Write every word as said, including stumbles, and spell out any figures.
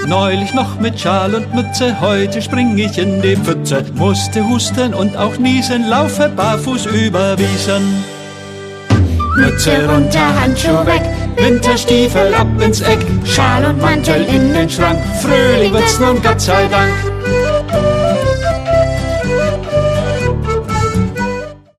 neulich noch mit Schal und Mütze, heute spring ich in die Pfütze. Musste husten und auch niesen, laufe barfuß über Wiesen. Mütze runter, Handschuh weg, Winterstiefel ab ins Eck, Schal und Mantel in den Schrank, Frühling wird's nun Gott sei Dank.